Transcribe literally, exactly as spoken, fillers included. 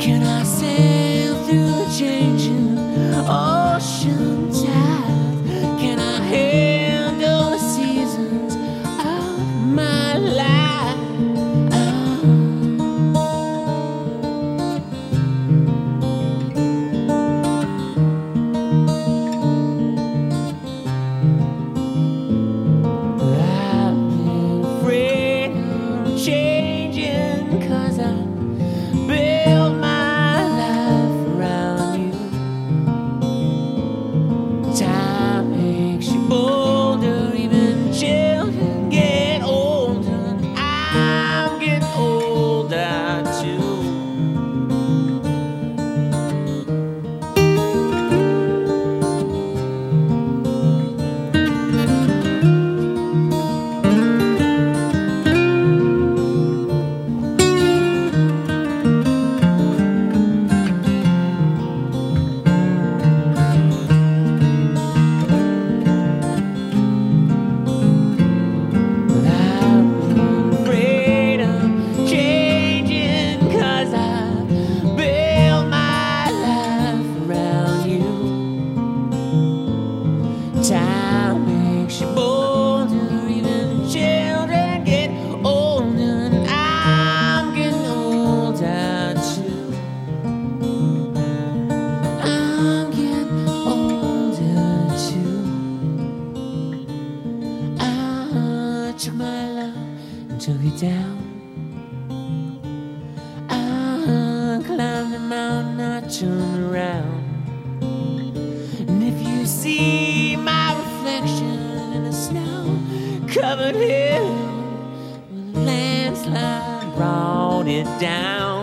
Can I sail through the changing ocean tide? Can I handle the seasons of my life? I've been afraid of changing, 'cause I built my life around you. Time makes you bolder, even children get older, and I'm getting older too. Time makes you bolder, even children get older, and I'm getting older too. I'm getting older too. I took my love and took it down. I climbed the mountain, I turned around. And if you see my reflection in a snow-covered hill, the landslide brought it down.